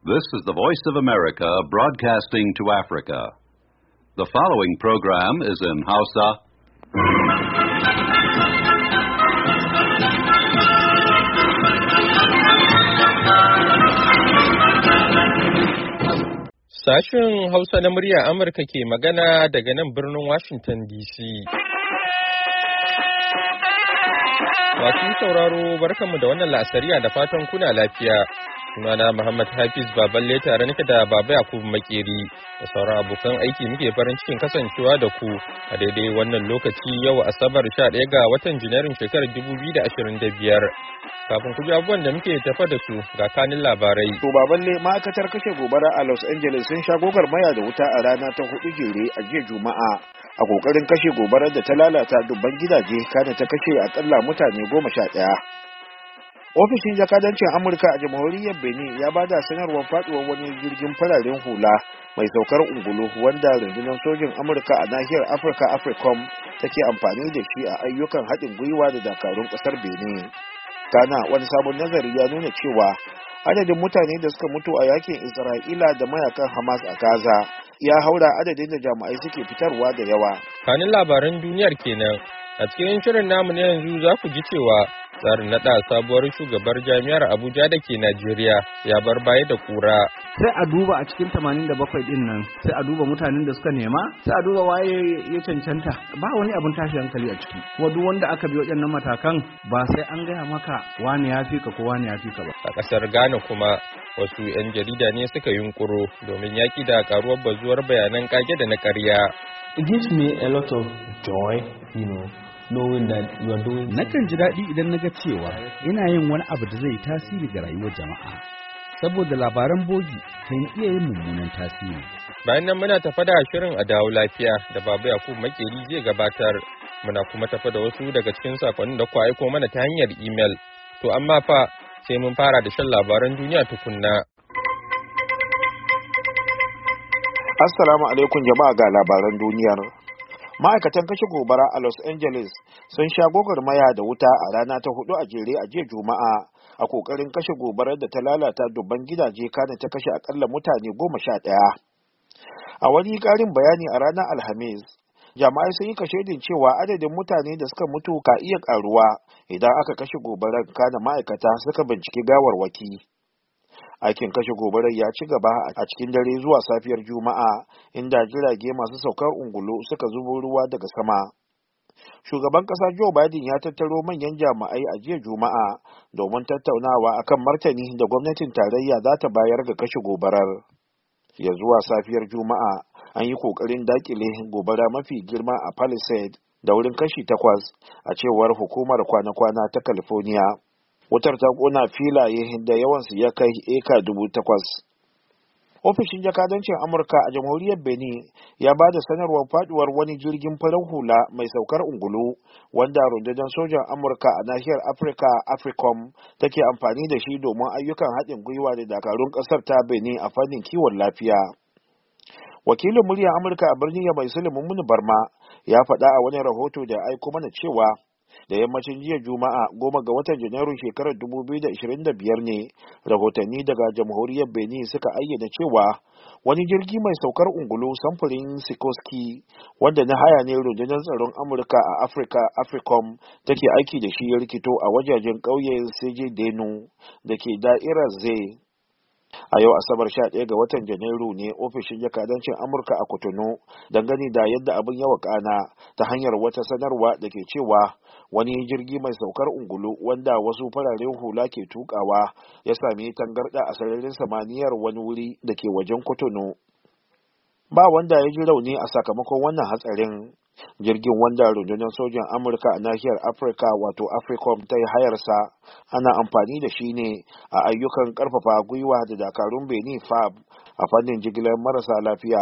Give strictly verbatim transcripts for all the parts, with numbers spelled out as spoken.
This is the Voice of America broadcasting to Africa. The following program is in Hausa. Sashen Hausa na murya Amurka ke magana daga nan birnin Washington D C. Masu sauraro barkanmu da wannan la'asariya da fatan kuna lafiya. Sunana Muhammad Hafiz Baballe tare nake da Baba Yakubu Makeri da sauran abokan aiki muke farin cikin kasancewa da ku a daidai wannan lokaci yau Asabar sha ɗaya ga watan Janairun shekarar dubu biyu da ashirin da biyar. Kafin ku ji abubuwan da muke tafa da su ga kanin labarai. To Baballe, ma'aikatar kashe gobara a Los Angeles sun sha maya da wuta a rana ta hudu jere a jiya Juma'a a kokarin kashe gobarar da ta lalata dubban gidaje kana ta kashe akalla mutane goma sha ɗaya. Ofishin jakadancin Amurka a jamhuriyar Benin ya bada sanarwar faduwar wani jirgin fararen hula mai saukar ungulu wanda rundunar sojin Amurka a nahiyar Afirka AFRICOM take amfani da shi a ayyukan haɗin gwiwa da dakarun ƙasar Benin. Kana wani sabon nazari ya nuna cewa adadin mutane da suka mutu a yakin Isra'ila da mayakan Hamas a Gaza ya haura adadin da jami'ai suke fitarwa da yawa. Kanin labaran duniyar kenan. A cikin shirin namu na yanzu za ku ji cewa tsarin naɗa sabuwar shugabar jami'ar Abuja da ke Najeriya ya bar baya da kura. Sai a duba a cikin tamanin da bakwai din nan, sai a duba mutanen da suka nema, sai a duba waye ya cancanta. Ba wani abin tashi hankali a ciki. Kuma duk wanda aka bi waɗannan matakan ba sai an gaya maka wani ya fi ka ko wani ya fi ka ba. A ƙasar Ghana kuma wasu 'yan jarida ne suka yunkuro domin yaƙi da karuwar bazuwar bayanan kage da na ƙarya. It gives me a lot of joy, you know. Nakan ji daɗi idan na ga cewa ina yin wani abu da zai tasiri ga rayuwar jama'a, saboda labaran bogi kan iya yin mummunan tasiri. Bayan nan muna tafa da shirin a dawo lafiya da Baba Yakubu Makeri zai gabatar. Muna kuma tafa da wasu daga cikin sakonnin da ku aiko mana ta hanyar imel. To amma fa sai mun fara da shan labaran duniya tukunna. Assalamu alaikum jama'a, ga labaran duniyar. Ma'aikatan kashe gobara a Los Angeles sun sha gwagwarmaya da wuta a rana ta hudu a jere a jiya Juma'a a kokarin kashe gobarar da ta lalata dubban gidaje kana ta kashe akalla mutane goma sha ɗaya. A wani ƙarin bayani a ranar Alhamis, jama'ai sun yi kashedin cewa adadin mutane da suka mutu ka iya ƙaruwa idan aka kashe gobarar kana ma'aikata suka binciki gawarwaki. Aikin kashe gobarar ya ci gaba a cikin dare zuwa safiyar Juma'a, inda jirage masu saukar ungulu suka zubo ruwa daga sama. Shugaban ƙasa Joe Biden ya tattaro manyan jami'ai a jiya Juma'a domin tattaunawa akan martani da gwamnatin tarayya za ta bayar ga kashe gobarar. Ya zuwa safiyar Juma'a, an yi ƙoƙarin daƙile gobara mafi girma a Palisade da wurin kashi takwas, a cewar hukumar kwana-kwana ta California. Wutar ta kona filaye da yawansu ya kai eka dubu takwas. Ofishin jakadancin Amurka a jamhuriyar Benin ya ba da sanarwar faduwar wani jirgin farar hula mai saukar ungulu wanda rundunar sojan Amurka a nahiyar Afirka AFRICOM take amfani da shi domin ayyukan haɗin gwiwa da dakarun ƙasar ta Benin a fannin kiwon lafiya. Wakilin muryar Amurka a birnin Yamai Suleiman Muni Barma ya faɗa a wani rahoto da aiko mana cewa da yammacin jiya Juma'a goma ga watan Janairun shekarar dubu biyu da ashirin da biyar ne rahotanni daga jamhuriyar Benin suka ayyana cewa wani jirgi mai saukar ungulu samfurin Sikorsky wanda na haya ne rundunar tsaron Amurka a Afirka AFRICOM take aiki da shi ya rikito a wajajen ƙauyen Seje Denu da ke da'irar Zai. A yau Asabar sha ɗaya ga watan Janairu ne ofishin jakadancin Amurka a Cotonou dangane da yadda abin ya wakana ta hanyar wata sanarwa da ke cewa wani jirgi mai saukar ungulu wanda wasu fararen hula ke tukawa ya sami tangarda a sararin samaniyar wani wuri da ke wajen Cotonou. Ba wanda ya ji rauni a sakamakon wannan hatsarin. Jirgin wanda rundunar sojan Amurka a nahiyar Afirka wato AFRICOM ta yi hayarsa ana amfani da shi ne a ayyukan karfafa gwiwa da dakarun Benin F A B a fannin jigilar marasa lafiya.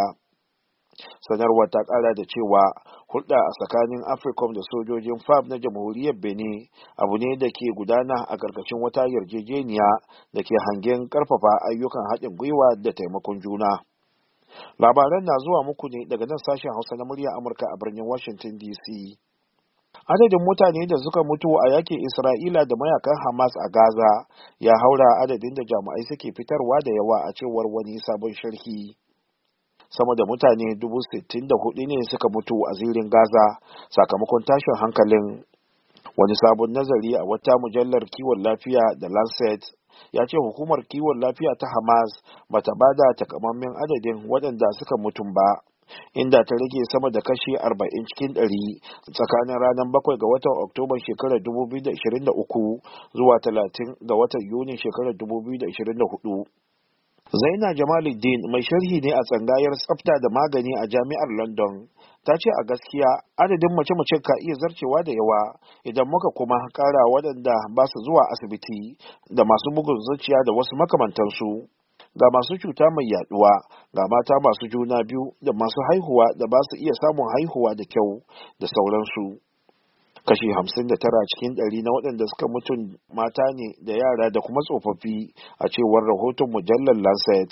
Sanarwar ta kara da cewa hulɗa a tsakanin AFRICOM da sojojin F A B na jamhuriyar Benin abu ne da ke gudana a ƙarƙashin wata yarjejeniya da ke hangen karfafa ayyukan haɗin gwiwa da taimakon juna. Labaran na zuwa muku ne daga nan sashen Hausa na murya Amurka a birnin Washington D C. Adadin mutane da suka mutu a yakin Isra'ila da mayakan Hamas a Gaza ya haura adadin da jami'ai suke fitarwa da yawa a cewar wani sabon sharhi. Sama da mutane dubu sittin da hudu ne suka mutu a zirin Gaza sakamakon tashin hankalin. Wani sabon nazari a wata mujallar kiwon lafiya da Lancet ya ce hukumar kiwon lafiya ta Hamas bata bada takamaiman adadin waɗanda suka mutum ba, inda ta rage sama da kashi arba'in cikin ɗari tsakanin ranar bakwai ga watan Oktoba shekarar dubu biyu da ashirin da uku zuwa talatin ga watan Yuni shekarar dubu biyu da ashirin da hudu. Zaina Jamaluddin mai sharhi ne a tsangayar tsafta da magani a Jami'ar London ta ce a gaskiya adadin mace-mace ka iya zarcewa da yawa idan muka kuma kara waɗanda ba su zuwa asibiti da masu bugun zuciya da wasu makamantansu. Ga masu cuta mai yaduwa, ga mata masu juna biyu da masu haihuwa da ba su iya samun haihuwa da kyau da sauransu. Kashi hamsin da tara cikin ɗari na waɗanda suka mutu mata ne da yara da kuma tsofaffi a cewar rahoton mujallar Lancet.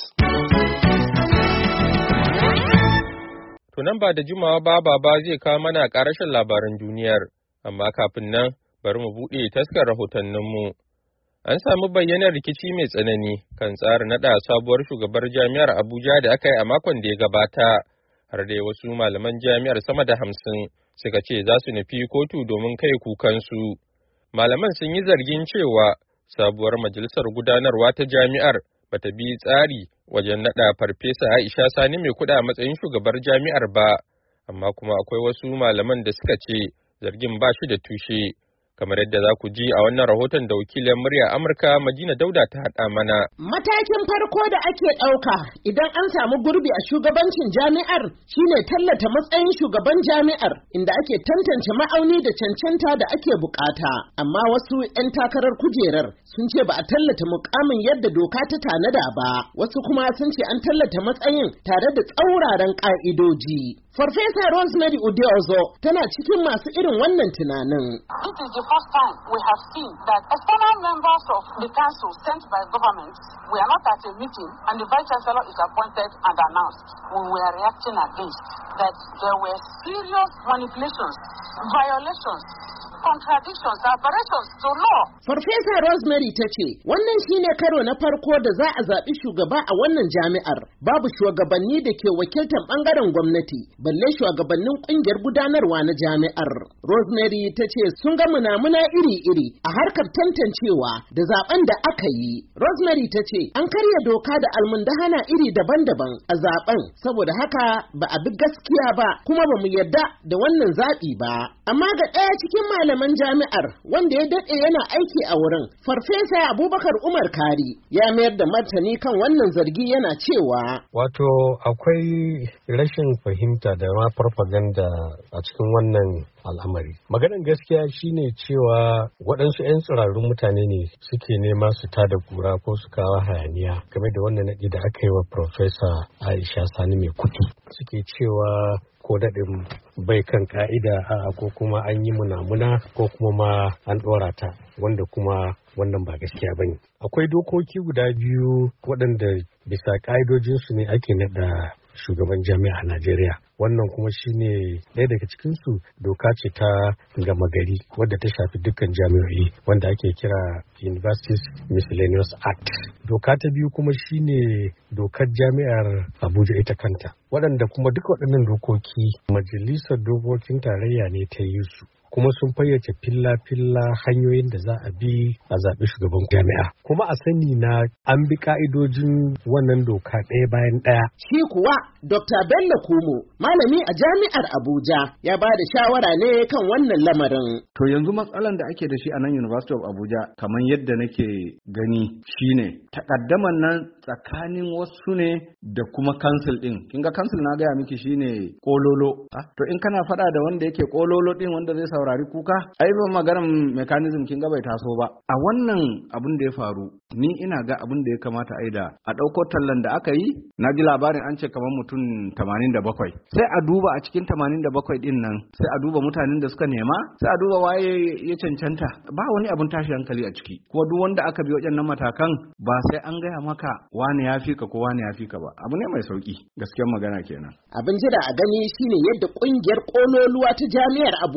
Tunan ba da jimawa ba baba zai kawo mana ƙarashin labaran duniyar, amma kafin nan bari mu buɗe taskar rahotanninmu. An samu bayyanar rikici mai tsanani kan tsarin naɗa sabuwar shugabar jami'ar Abuja da aka yi a makon da ya gabata, har dai wasu malaman jami'ar sama da hamsin suka ce za su nufi kotu domin kai kukansu. Malaman sun yi zargin cewa sabuwar majalisar gudanarwa ta jami'ar bata bi tsari wajen naɗa Farfesa Aisha Sani mai kuɗa a matsayin shugabar jami'ar ba, amma kuma akwai wasu malaman da suka ce zargin ba shi da tushe. Kamar yadda za ku ji a wannan rahoton da wakilin murya Amurka Madina Dauda ta haɗa mana. Matakin farko da ake ɗauka idan an samu gurbi a shugabancin jami'ar shine tallata matsayin shugaban jami'ar, inda ake tantance ma'auni da cancanta da ake bukata. Amma wasu 'yan takarar kujerar sun ce ba a tallata mukamin yadda doka ta tanada ba, wasu kuma sun ce an tallata matsayin tare da tsauraran ƙa'idoji. Farfesa Rosemary Udeozo tana cikin masu irin wannan tunanin. It is the first time we have seen that external members of the council sent by government were not at a meeting and the vice chancellor is appointed and announced. We were reacting against that there were serious manipulations, violations, contradictions, aberrations to law. Farfesa Rosemary ta ce, wannan shine karo na farko da za a zaɓi shugaba a wannan jami'ar. Babu shugabanni da ke wakiltar ɓangaren gwamnati, balle shugabannin ƙungiyar gudanarwa na jami'ar. Rosemary ta ce sun ga munamuna iri-iri a harkar tantancewa da zaben da aka yi. Rosemary ta ce an karya doka da almundahana iri daban-daban a zaben, saboda haka ba a bi gaskiya ba kuma ba mu yarda da wannan zaɓi ba. Amma ga ɗaya cikin malaman jami'ar wanda ya daɗe yana aiki a wurin, Farfesa Abubakar Umar Kari ya mayar da martani kan wannan zargi yana cewa. Wato akwai rashin fahimta da ma farfaganda a cikin wannan al'amari. Maganar gaskiya shine cewa waɗansu 'yan tsirarun mutane ne suke nema su tada kura ko su kawo hayaniya game da wannan naɗi da aka yi wa Farfesa Aisha Sani mai kuɗi. Suke cewa ko daɗin bai kan ka'ida a ko kuma an yi munamuna ko kuma ma an ɗora ta, wanda kuma wannan ba gaskiya ba ne. Akwai dokoki guda biyu waɗanda bisa ƙa'idojinsu ne ake naɗa shugaban jami'a a Najeriya. Wannan kuma shine ɗaya daga cikinsu doka ce ta gama gari wadda ta shafi dukkan jami'o'i wanda ake kira Universities Miscellaneous Act. Doka ta biyu kuma shine dokar jami'ar Abuja ita kanta. Waɗanda kuma duk waɗannan dokoki majalisar dokokin tarayya ne ta yi su, kuma sun fayyace filla-filla hanyoyin da za a bi a zaɓi shugaban jami'a. Kuma a sani na an bi ka'idojin wannan doka ɗaya bayan ɗaya. Shi kuwa Dokta Bello Kumo, malami a jami'ar Abuja, ya ba da shawara ne kan wannan lamarin. To yanzu matsalan da ake da shi a nan University of Abuja, kamar yadda nake gani shine takaddaman nan tsakanin wasu ne da kuma council din. Kinga council na gaya miki shine kololo. Ah, to in kana faɗa da wanda yake kololo din wanda zai saurari kuka, ai ba maganar mechanism kinga bai taso ba. A wannan abin da ya faru, ni ina ga abin da ya kamata a yi da a ɗauko tallan da aka yi, na ji labarin an ce kamar mutum tamanin da bakwai. Sai a duba a cikin tamanin da bakwai din nan, sai a duba mutanen da suka nema, sai a duba waye ya cancanta. Ba wani abin tashi hankali a ciki. Kuma duk wanda aka bi waɗannan matakan ba sai an gaya maka wani ya fi ka ko wani ya fi ka ba. Abu ne mai sauki, gaskiyar magana kenan. Abin jira a gani shine yadda ƙungiyar ƙololuwa ta jami'ar Abuja wato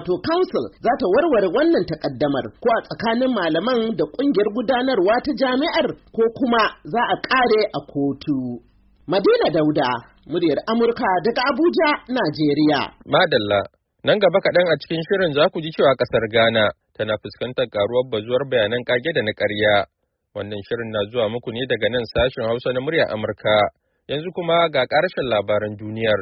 wato council za ta warware wannan takaddamar ko a tsakanin malaman da ƙungiyar gudanarwa ta jami'ar ko kuma za a ƙare a kotu. Madina Dauda, muryar Amurka daga Abuja, Najeriya. Madalla, nan gaba kaɗan a cikin shirin za ku ji cewa ƙasar Ghana tana fuskantar ƙaruwar bazuwar bayanan ƙage da na ƙarya. Wannan shirin na zuwa muku ne daga nan sashen Hausa na muryar Amurka. Yanzu kuma ga ƙarshen labaran duniyar.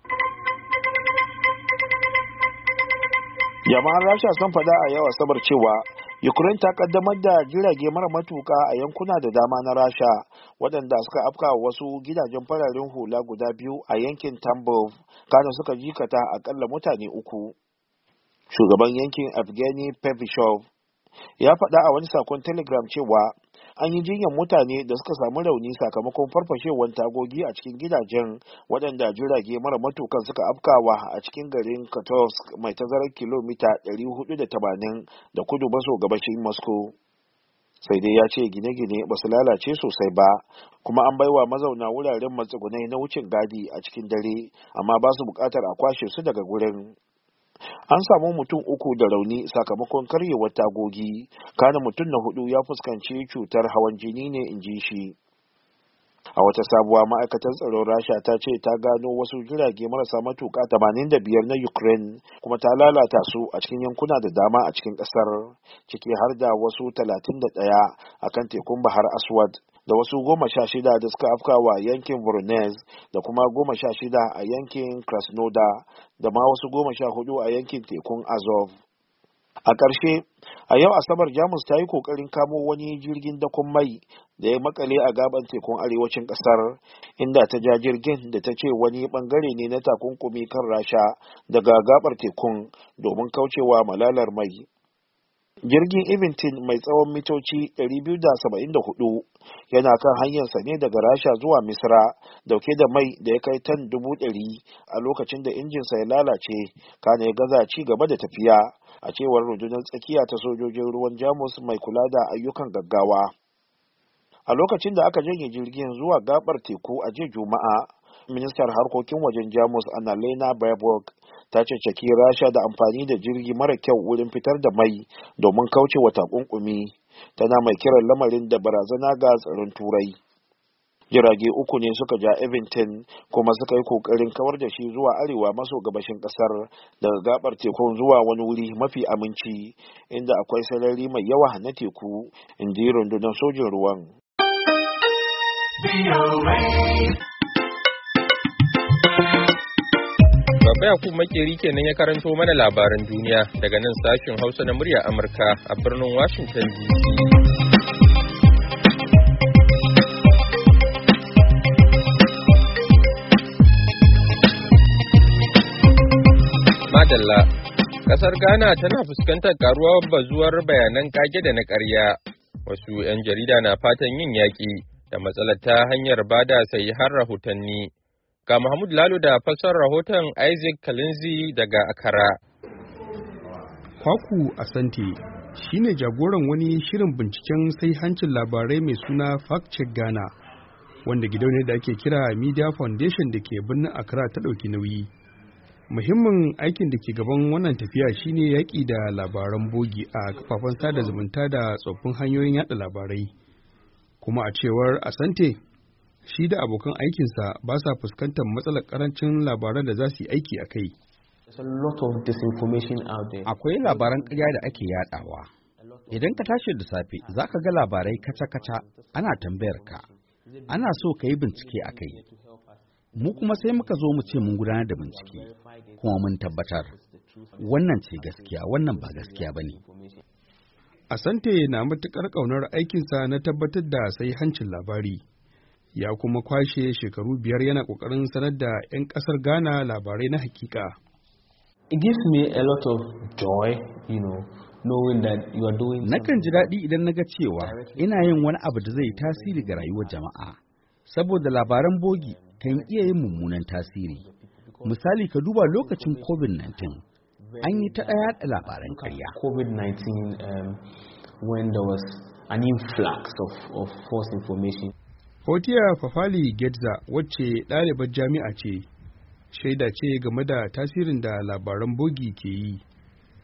Jama'an Rasha sun faɗa a yau Asabar cewa Ukraine ta kaddamar da jirage mara matuka a yankuna da dama na Rasha waɗanda suka afka wasu gidajen fararen hula guda biyu a yankin Tambov, kana suka jikata akalla mutane uku. Shugaban yankin Evgeny Pevishov ya faɗa a wani sakon Telegram cewa an yi jinyar mutane da suka samu rauni sakamakon farfashewar tagogi a cikin gidajen waɗanda jirage mara matukan suka afkawa a cikin garin Katovsk mai tazarar kilomita ɗari hudu da tamanin da kudu maso gabashin Moscow. Sai dai ya ce gine-gine ba su lalace sosai ba, kuma an baiwa mazauna wuraren matsugunai na wucin gadi a cikin dare, amma ba su buƙatar a kwashe su daga gurin. An samu mutum uku da rauni sakamakon karyewar tagogi, kana mutum na hudu ya fuskanci cutar hawan jini ne, in ji shi. A wata sabuwa, ma'aikatar tsaron Rasha ta ce ta gano wasu jirage marasa matuka tamanin da biyar na Ukraine kuma ta lalata su a cikin yankuna da dama a cikin kasar, ciki har da wasu talatin da ɗaya a kan tekun Bahar Aswad, da wasu goma sha shida da suka afkawa yankin Voronezh, da kuma goma sha shida a yankin Krasnodar, da ma wasu goma sha hudu a yankin tekun Azov. A ƙarshe, a yau Asabar Jamus ta yi ƙoƙarin kamo wani jirgin dakon mai da ya makale a gaban tekun arewacin ƙasar, inda ta ja jirgin da ta ce wani ɓangare ne na takunkumi kan Rasha daga gabar tekun domin kaucewa malalar mai. Jirgin Eventin mai tsawon mitoci ɗari biyu da saba'in da hudu yana kan hanyarsa ne daga Rasha zuwa Misra dauke da mai da ya kai tan dubu ɗari a lokacin da injinsa ya lalace, kana ya gaza ci gaba da tafiya, a cewar rundunar tsakiya ta sojojin ruwan Jamus mai kula da ayyukan gaggawa. A lokacin da aka janye jirgin zuwa gabar teku a jiya Juma'a, ministar harkokin wajen Jamus Annalena Baerbock ta ceceki Rasha da amfani da jirgi mara kyau wurin fitar da mai domin kauce wa takunkumi, tana mai kiran lamarin da barazana ga tsaron Turai. Jirage uku ne suka ja Eventin kuma suka yi kokarin kawar da shi zuwa arewa maso gabashin kasar daga gabar tekun zuwa wani wuri mafi aminci inda akwai sarari mai yawa na teku, in ji rundunar sojin ruwan. Baba Yakubu Makeri kenan ya karanto mana labaran duniya daga nan sashin Hausa na murya Amurka a birnin Washington D C. Madalla, kasar Ghana tana fuskantar karuwar bazuwar bayanan kage da na ƙarya. Wasu 'yan jarida na fatan yin yaƙi da matsalar ta hanyar bada sai har rahotanni. Ga Mahmud Lalo da fasar rahoton Isaac Kalinzi daga Accra. Kwaku Asante shi ne jagoran wani shirin binciken sai hancin labarai mai suna Fact Check Ghana, wanda gidauniyar da ake kira Media Foundation da ke birnin Accra ta ɗauki nauyi. Muhimmin aikin da ke gaban wannan tafiya shine yaƙi da labaran bogi a kafafen sada zumunta da tsoffin hanyoyin yada labarai. Kuma a cewar Asante, shi da abokan aikinsa ba sa fuskantar matsalar karancin labaran da za su yi aiki a kai. Akwai labaran ƙarya da ake yadawa. Idan ka tashi da safe, za ka ga labarai kaca-kaca ana tambayar ka. Ana so ka yi bincike a kai. Mu kuma sai muka zo mu ce mun gudanar da bincike, kuma mun tabbatar. Wannan ce gaskiya, wannan ba gaskiya ba ne. Asante na matuƙar ƙaunar aikinsa na tabbatar da sai hancin labari. Ya kuma kwashe shekaru biyar yana ƙoƙarin sanar da 'yan ƙasar Ghana labarai na hakika. It gives me a lot of joy, you know, knowing that you are doing. Nakan ji daɗi idan naga cewa ina yin wani abu da zai tasiri ga rayuwar jama'a. Saboda labaran bogi kan iya yin mummunan tasiri. Misali, ka duba lokacin COVID nineteen, an yi ta ɗaya da labaran ƙarya. COVID nineteen, um, when there was an influx of, of false information. Hotiya Fafali Gedza, wacce ɗalibar jami'a ce, shaida ce game da tasirin da labaran bogi ke yi.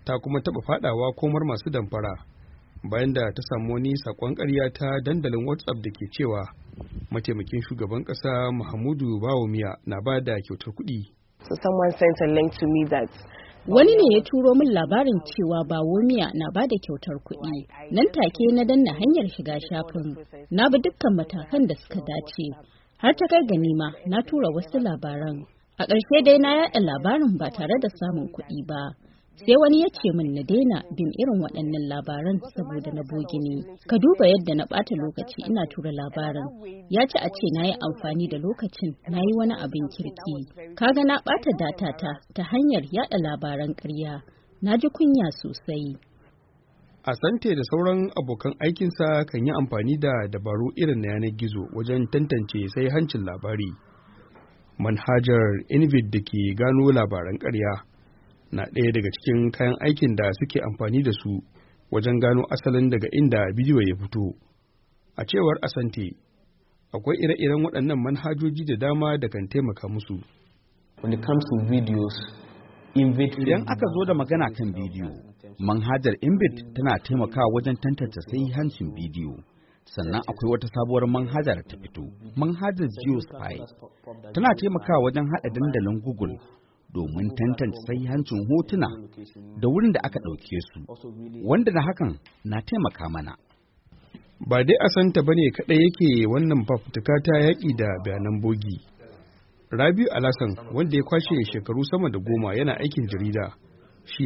ta kuma taɓa faɗawa komar masu damfara bayan da ta samu wani saƙon ƙarya ta dandalin WhatsApp da ke cewa mataimakin shugaban ƙasa Muhammadu Bawumia na ba da kyautar kuɗi. So someone sent a link to me that wani ne ya turo min labarin cewa Bawumia na ba da kyautar kuɗi. Nan take na danna hanyar shiga shafin. Na bi dukkan matakan da suka dace. Har ta kai ganima na tura wasu labaran. A ƙarshe dai na yaɗa labarin ba tare da samun kuɗi ba. Sai wani ya ce min na daina bin irin waɗannan labaran saboda na bogi ne. Ka duba yadda na ɓata lokaci ina tura labarin. Ya ci a ce na yi amfani da lokacin na yi wani abin kirki. Kaga na ɓata datata ta hanyar yaɗa labaran ƙarya. Na ji kunya sosai. Asante da sauran abokan aikinsa kan yi amfani da dabaru irin na yanar gizo wajen tantance sai hancin labari. Manhajar Invid da ke gano labaran ƙarya na ɗaya daga cikin kayan aikin da suke amfani da su wajen gano asalin daga inda bidiyo ya fito. A cewar Asante, akwai ire-iren waɗannan manhajoji da dama da kan taimaka musu. Idan aka zo da magana kan bidiyo, manhajar Invid tana taimakawa wajen tantance sahihancin bidiyo. Sannan akwai wata sabuwar manhaja da ta fito, manhajar GeoSpy. Tana taimakawa wajen haɗa dandalin Google domin tantance sahihancin hotuna da wurin da aka ɗauke su, wanda da hakan na taimaka mana. Ba dai Asante bane kaɗai yake wannan fafutuka ta yaƙi da bayanan bogi. Rabiu Alasan, wanda ya kwashe shekaru sama da goma yana aikin jarida,